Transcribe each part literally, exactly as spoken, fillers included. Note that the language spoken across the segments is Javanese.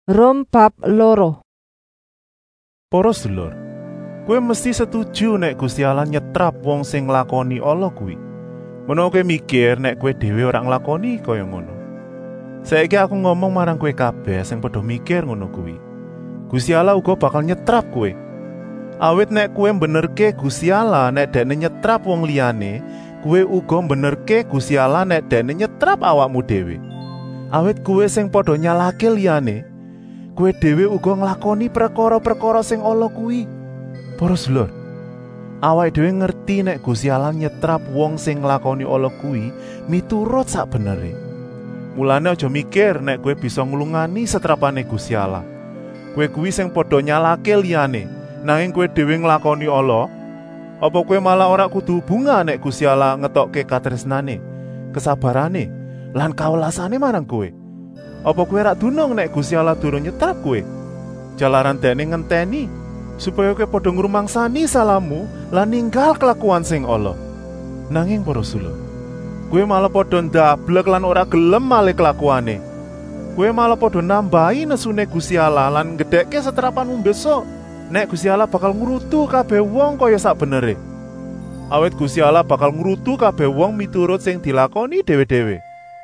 Rom bab loro. Para sedulur, kowe mesti setuju nek Gusti Allah nyetrap wong sing nglakoni ala kuwi. Menawa kowe mikir nek kowe dhewe ora nglakoni kaya ngono. Saiki aku ngomong marang kowe kabeh sing padha mikir ngono kuwi. Gusti Allah uga bakal nyetrap kowe. Awit nek kowe benerke Gusti Allah nek dene nyetrap wong liyane, kowe uga benerke Gusti Allah nek dene nyetrap awakmu dhewe. Awit kowe sing padha nyalahke liyane, kowe dhewe uga nglakoni perkara-perkara sing ala kuwi. Para sedulur, awake dhewe ngerti nek Gusti Allah nyetrap wong sing nglakoni ala kuwi miturut sak benere. Mulane aja mikir nek kowe bisa nglungani setrapane Gusti Allah. Kowe kuwi sing padha nyalahke liyane, nanging kowe dhewe nglakoni ala. Apa kowe malah ora kudu bunga nek Gusti Allah ngetokke katresnane, kesabarane, lan kawelasane marang kowe? Apa kowe rak dunung nek Gusti Allah durung nyetrap kowe? Jalaran dene ngenteni supaya kowe padha ngrumangsani salahmu lan ninggal kelakuan sing ala. Nanging para sedulur, kowe malah padha ndablek lan ora gelem malih kelakuane. Kowe malah padha nambahi nesune Gusti Allah lan gedhekke setrapanmu besok. Nek Gusti Allah bakal ngrutu kabeh wong kaya sak benere. Awit Gusti Allah bakal ngrutu kabeh wong miturut sing dilakoni dhewe-dhewe.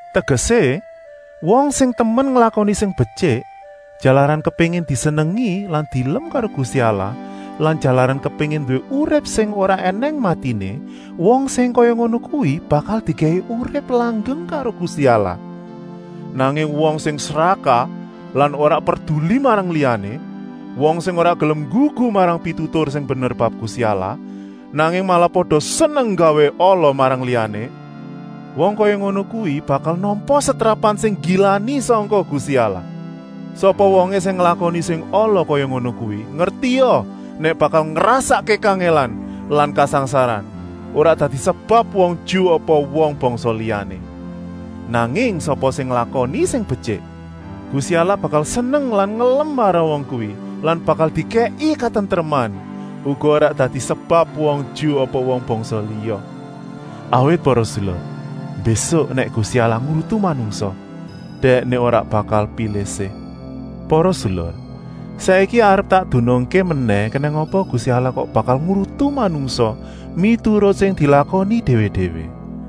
Tegese wong sing temen nglakoni sing becik, jalaran kepengin disenengi lan dilem karo Gusti Allah, lan jalaran kepengin duwe urip sing ora eneng matine, wong sing kaya ngono kuwi bakal digawe urip langgeng karo Gusti Allah. Nanging wong sing serakah lan ora peduli marang liyane, wong sing ora gelem gugu marang pitutur sing bener bab Gusti Allah, nanging malah padha seneng gawe ala marang liyane, wong kaya ngono kuwi bakal nampa setrapan sing gilani sangka Gusti Allah. Sapa wonge sing nglakoni sing ala kaya ngono kuwi, ngerti yo nek bakal ngrasake kangelan lan kasangsaran, ora dadi sebab wong Ju apa wong bangsa liyane. Nanging sapa sing nglakoni sing becik, Gusti Allah bakal seneng lan ngelem marang wong kuwi, lan bakal dikei katentreman, uga ora dadi sebab wong Ju apa wong bangsa liya. Awit para sedulur, besok nek Gusti Allah ngrutu manungsa, dekne ora bakal pilih se. Para sedulur, saiki arep tak dunungke meneh kena ngopo Gusti Allah kok bakal ngrutu manungsa miturut sing dilakoni dhewe-dhewe.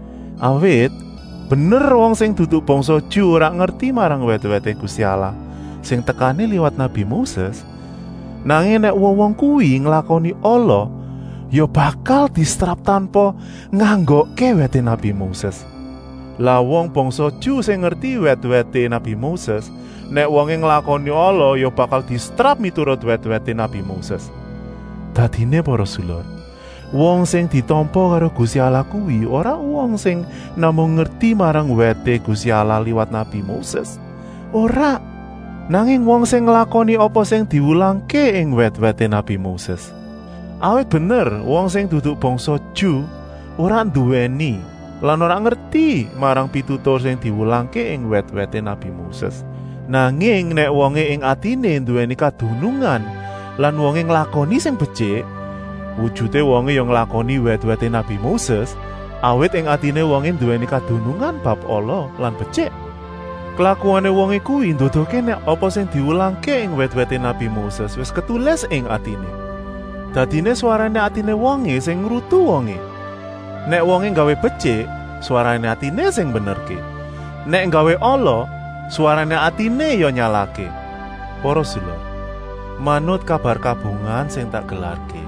Awit bener wong sing duduk bangsa Ju ora ngerti marang wet-wete Gusti Allah sing tekane liwat Nabi Moses. Nanging nek wong-wong kuwi nglakoni ala, ya bakal distrap tanpa nganggokke wete Nabi Moses. Lah wong bangsa Ju sing ngerti wet-wete Nabi Moses, nek wonge nglakoni ala ya bakal distrap miturut wet-wete Nabi Moses. Dadine para sedulur, wong sing ditampa karo Gusti Allah kuwi ora wong sing namung ngerti marang wete Gusti Allah liwat Nabi Moses. Ora, nanging wong sing nglakoni apa sing diwulangke ing wet-wete Nabi Moses. Awit bener wong sing duduk bangsa Ju ora nduweni lan ora ngerti marang pitutur sing diwulangke ing wet-wete Nabi Moses. Nanging nek wonge ing atine nduweni kadunungan lan wonge nglakoni sing becik, wujude wonge yang nglakoni wet-wete Nabi Moses, awit ing atine wonge nduweni kadunungan bab ala lan becik. Kelakuane wonge kuwi nduduhke nek apa sing diwulangke ing wet-wete Nabi Moses wis ketulis ing atine. Dadine suarane atine wonge sing ngrutu wonge. Nek wonge gawe becik, suarane atine sing benerke. Nek gawe ala, suarane atine ya nyalake. Para sedulur, manut kabar kabungan sing tak gelarke,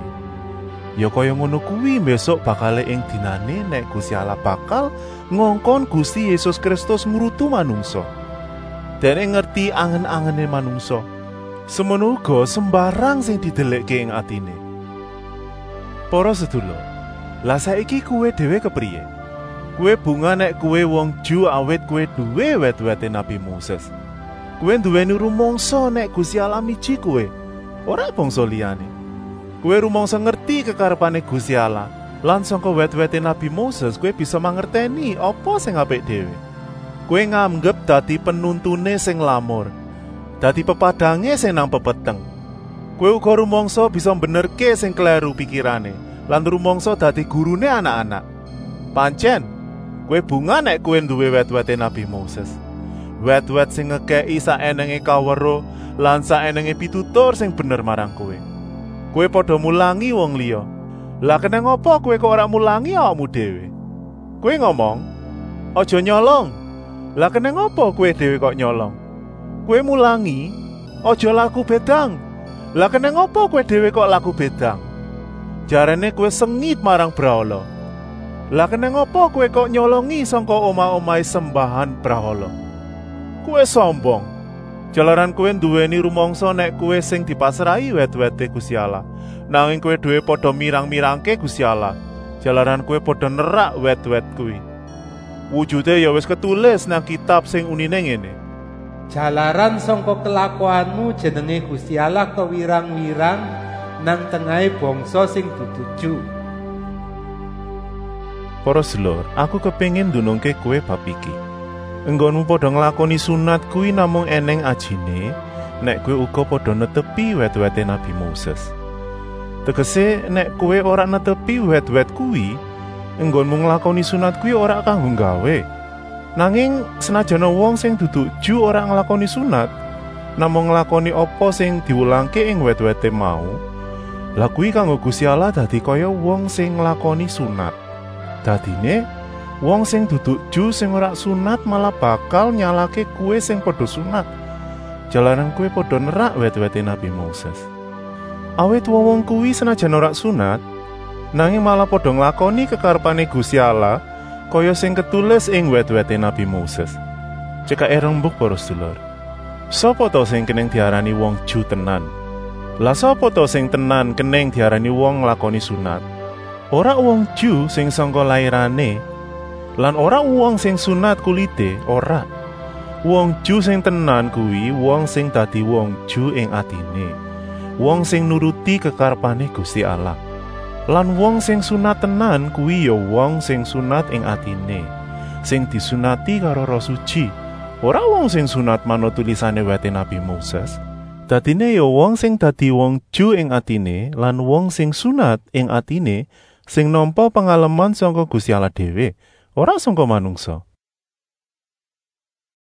ya kaya ngono kuwi besok bakal ing dinane nek Gusti Allah bakal ngongkon Gusti Yesus Kristus ngrutu manungsa. Dene ngerti angen-angene manungsa. Semono uga sembarang sing didelekke ing atine. Para sedulur, lah saiki kowe dhewe kepriye? Kowe bunga nek kowe wong Ju awit kowe duwe wet-wete Nabi Moses. Kowe duweni rumangsa nek Gusti Allah miji kowe, ora bangsa liyane. Kowe rumangsa ngerti kekarepane Gusti Allah, lan sangka wet-wete Nabi Moses kowe bisa mangerteni apa sing apik dhewe. Kowe nganggep dadi penuntune sing lamur, dadi pepadange sing nang pepeteng. Kowe uga rumangsa bisa benerke sing kleru pikirane, lan rumangsa dadi gurune anak-anak. Pancen kowe bunga nek kowe duwe wet-wete Nabi Moses. Wet-wet sing ngekeki saenenge kawero lan saenenge pitutur sing bener marang kowe. Kowe padha mulangi wong liya. Lah keneng apa kowe kok ora mulangi awakmu dhewe? Kowe ngomong, aja nyolong. Lah keneng apa kowe dhewe kok nyolong? Kowe mulangi, aja laku bedang. Lah keneng apa kowe dhewe kok laku bedang? Jarene kowe sengit marang brahala. Lah keneng apa kowe kok nyolongi sangka omah-omahe sembahan brahala? Kowe sombong. Jalaran kowe nduweni rumangsa nek kowe sing dipasrahi wet-wete Gusti Allah. Nanging kowe dhewe padha mirang-mirangke Gusti Allah. Jalaran kowe padha nerak wet-wet kuwi. Wujude ya wis ketulis nang kitab sing unine ngene. Jalaran sangka kelakuanmu jenenge Gusti Allah kewirang-wirang nang tengahe bangsa sing dudu Ju. Para sedulur, aku kepengin ndunungke kowe bab iki. Enggonmu padha nglakoni sunat kuwi namung eneng ajine nek kowe uga padha netepi wet-wete Nabi Moses. Tegese nek kowe ora netepi wet-wet kuwi, enggonmu nglakoni sunat kuwi ora kanggo gawe. Nanging senajana wong sing dudu Ju ora nglakoni sunat, namung nglakoni apa sing diwulangke ing wet-wete mau, lah kuwi kanggo Gusti Allah dadi kaya wong sing nglakoni sunat. Dadine wong sing dudu Ju sing ora sunat malah bakal nyalake kuwe sing padha sunat. Jalaran kuwe padha nerak wet-wete Nabi Moses. Awit wong kuwi senajan ora sunat, nanging malah padha nglakoni kekarepane Gusti Allah kaya sing ketulis ing wet-wete Nabi Moses. Cekake rembug para sedulur. Sapa to sing keneng diarani wong Ju tenan? Lah sapa to sing tenan keneng diarani wong nglakoni sunat? Ora wong Ju sing sangka lairane, lan ora wong sing sunat kulite, ora. Wong Ju sing tenan kuwi wong sing dadi wong Ju ing atine, wong sing nuruti kekarepane Gusti Allah. Lan wong sing sunat tenan kuwi ya wong sing sunat ing atine, sing disunati karo Roh Suci. Ora wong sing sunat manut tulisane wete Nabi Moses. Dadine ya wong sing dadi wong Ju ing atine lan wong sing sunat ing atine sing nampa pengalaman sangka Gusti Allah dhewe, ora sangka manungsa.